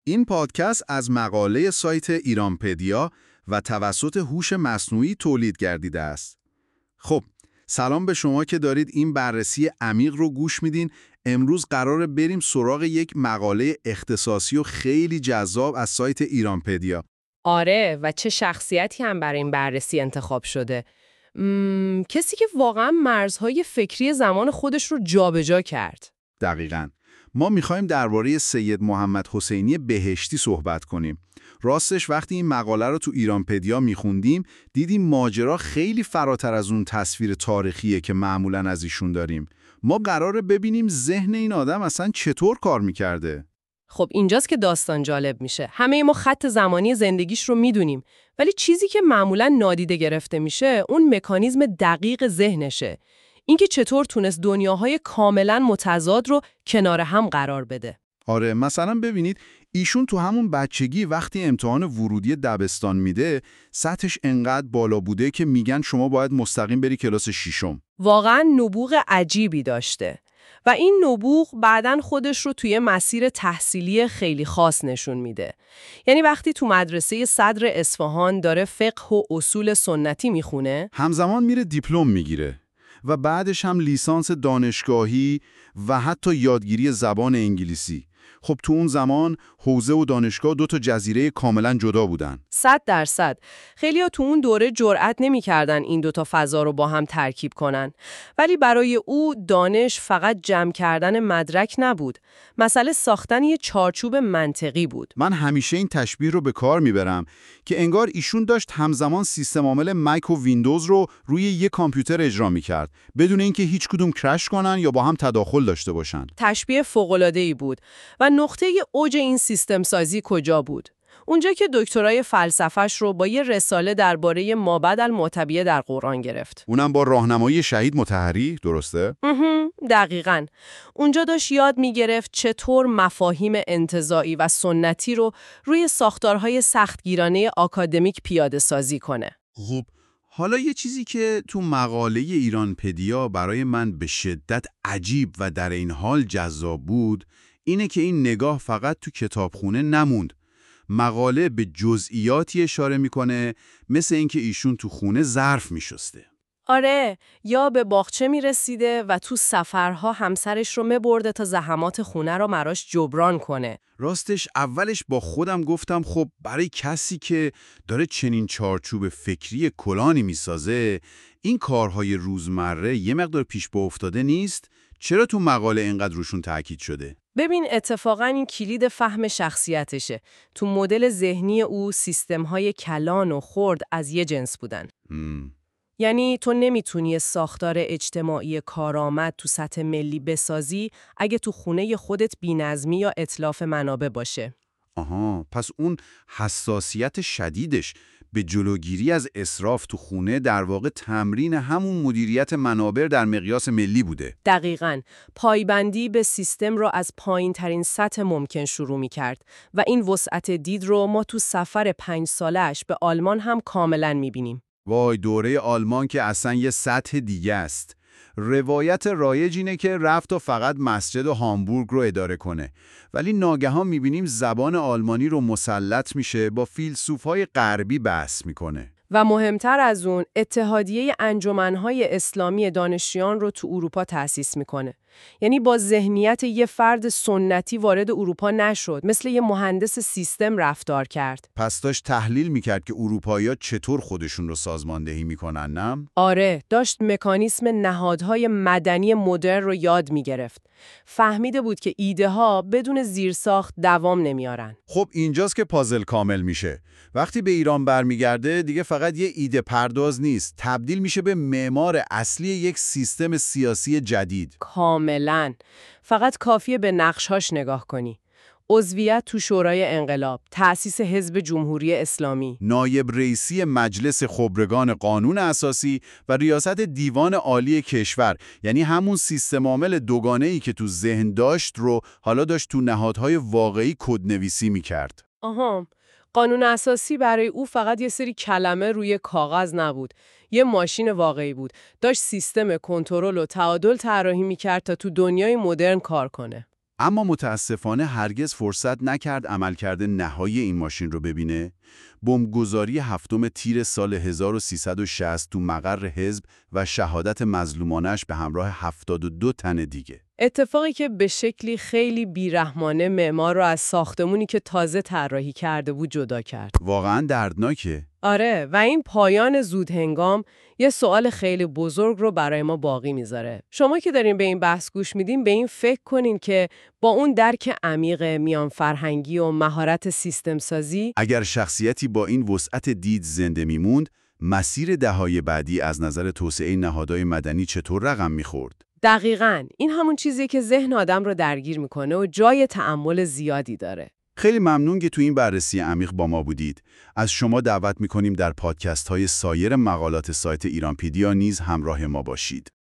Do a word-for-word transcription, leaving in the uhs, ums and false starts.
این پادکست از مقاله سایت ایرانپدیا و توسط هوش مصنوعی تولید گردیده است. خب، سلام به شما که دارید این بررسی عمیق رو گوش میدین. امروز قراره بریم سراغ یک مقاله اختصاصی و خیلی جذاب از سایت ایرانپدیا. آره، و چه شخصیتی هم برای این بررسی انتخاب شده. مم، کسی که واقعا مرزهای فکری زمان خودش رو جابجا کرد. دقیقاً. ما میخوایم درباره سید محمد حسینی بهشتی صحبت کنیم. راستش وقتی این مقاله رو تو ایرانپدیا میخوندیم دیدیم ماجرا خیلی فراتر از اون تصویر تاریخیه که معمولاً از ایشون داریم. ما قراره ببینیم ذهن این آدم اصلا چطور کار میکرده. خب اینجاست که داستان جالب میشه. همه ما خط زمانی زندگیش رو میدونیم، ولی چیزی که معمولاً نادیده گرفته میشه اون مکانیزم دقیق ذهنشه. اینکه چطور تونست دنیاهای کاملاً متضاد رو کنار هم قرار بده. آره، مثلا ببینید ایشون تو همون بچگی وقتی امتحان ورودی دبستان میده سطحش انقدر بالا بوده که میگن شما باید مستقیم بری کلاس ششم. واقعاً نبوغ عجیبی داشته و این نبوغ بعداً خودش رو توی مسیر تحصیلی خیلی خاص نشون میده. یعنی وقتی تو مدرسه صدر اصفهان داره فقه و اصول سنتی میخونه، همزمان میره دیپلم میگیره و بعدش هم لیسانس دانشگاهی و حتی یادگیری زبان انگلیسی. خب تو اون زمان حوزه و دانشگاه دو تا جزیره کاملا جدا بودن. صد درصد. خیلی‌ها تو اون دوره جرئت نمی‌کردن این دوتا فضا رو با هم ترکیب کنن. ولی برای او دانش فقط جمع کردن مدرک نبود. مسئله ساختن یه چارچوب منطقی بود. من همیشه این تشبیه رو به کار میبرم که انگار ایشون داشت همزمان سیستم عامل مک و ویندوز رو روی یه کامپیوتر اجرا می‌کرد بدون اینکه هیچ کدوم کرش کنن یا با هم تداخل داشته باشن. تشبیه فوق‌العاده‌ای بود. و نقطه اوج این سیستم سازی کجا بود؟ اونجا که دکترای فلسفه‌اش رو با یه رساله درباره مابعد المعتبیه در قرآن گرفت. اونم با راهنمایی شهید مطهری، درسته؟ دقیقاً. اونجا داشت یاد می‌گرفت چطور مفاهیم انتزاعی و سنتی رو روی ساختارهای سختگیرانه آکادمیک پیاده سازی کنه. خب حالا یه چیزی که تو مقاله ایرانپدیا برای من به شدت عجیب و در این حال جذاب بود اینه که این نگاه فقط تو کتابخونه نموند. مقاله به جزئیاتی اشاره میکنه، مثل اینکه ایشون تو خونه ظرف میشسته. آره، یا به باغچه میرسیده و تو سفرها همسرش رو میبرده تا زحمات خونه رو براش جبران کنه. راستش اولش با خودم گفتم خب برای کسی که داره چنین چارچوب فکری کلانی میسازه این کارهای روزمره یه مقدار پیش با افتاده نیست؟ چرا تو مقاله اینقدر روشون تاکید شده؟ ببین اتفاقاً این کلید فهم شخصیتشه. تو مدل ذهنی او سیستم‌های کلان و خرد از یه جنس بودن. مم. یعنی تو نمیتونی ساختار اجتماعی کارآمد تو سطح ملی بسازی اگه تو خونه خودت بی‌نظمی یا اتلاف منابع باشه. آها، پس اون حساسیت شدیدش به جلوگیری از اسراف تو خونه در واقع تمرین همون مدیریت منابع در مقیاس ملی بوده. دقیقاً. پایبندی به سیستم رو از پایین ترین سطح ممکن شروع می کرد و این وسعت دید رو ما تو سفر پنج سالش به آلمان هم کاملاً می بینیم. وای، دوره آلمان که اصلا یه سطح دیگه است. روایت رایج اینه که رفت و فقط مسجد و هامبورگ رو اداره کنه، ولی ناگهان میبینیم زبان آلمانی رو مسلط میشه، با فیلسوفای غربی بحث میکنه. و مهمتر از اون اتحادیه انجمنهای اسلامی دانشیان رو تو اروپا تأسیس میکنه. یعنی با ذهنیت یه فرد سنتی وارد اروپا نشد، مثل یه مهندس سیستم رفتار کرد. پس داشت تحلیل میکرد که اروپایی‌ها چطور خودشون رو سازماندهی میکنن، نه؟ آره، داشت مکانیسم نهادهای مدنی مدرن رو یاد میگرفت. فهمیده بود که ایده ها بدون زیرساخت دوام نمیارن. خب اینجاست که پازل کامل میشه. وقتی به ایران برمیگرده دیگه فقط یه ایده پرداز نیست، تبدیل میشه به معمار اصلی یک سیستم سیاسی جدید. کاملاً. فقط کافیه به نقشهاش نگاه کنی. عضویت تو شورای انقلاب، تأسیس حزب جمهوری اسلامی، نایب رئیسی مجلس خبرگان قانون اساسی و ریاست دیوان عالی کشور، یعنی همون سیستم عامل دوگانه‌ای که تو ذهن داشت رو حالا داشت تو نهادهای واقعی کدنویسی می‌کرد. آها، قانون اساسی برای او فقط یه سری کلمه روی کاغذ نبود. یه ماشین واقعی بود. داشت سیستم کنترل و تعادل طراحی می‌کرد تا تو دنیای مدرن کار کنه. اما متاسفانه هرگز فرصت نکرد عملکرد نهایی این ماشین رو ببینه. بمبگذاری هفتم تیر سال هزار و سیصد و شصت تو مقر حزب و شهادت مظلومانش به همراه هفتاد و دو تن دیگه. اتفاقی که به شکلی خیلی بیرحمانه معمار رو از ساختمونی که تازه طراحی کرده بود جدا کرد. واقعاً دردناکه. آره، و این پایان زود هنگام یه سوال خیلی بزرگ رو برای ما باقی میذاره. شما که دارین به این بحث گوش میدین به این فکر کنین که با اون درک عمیق میان فرهنگی و مهارت سیستم سازی، اگر شخصیتی با این وسعت دید زنده میموند، مسیر دههای بعدی از نظر توسعه نهادهای مدنی چطور رقم میخورد؟ دقیقاً این همون چیزیه که ذهن آدم رو درگیر میکنه و جای تأمل زیادی داره. خیلی ممنون که تو این بررسی عمیق با ما بودید. از شما دعوت میکنیم در پادکست های سایر مقالات سایت ایرانپیدیا نیز همراه ما باشید.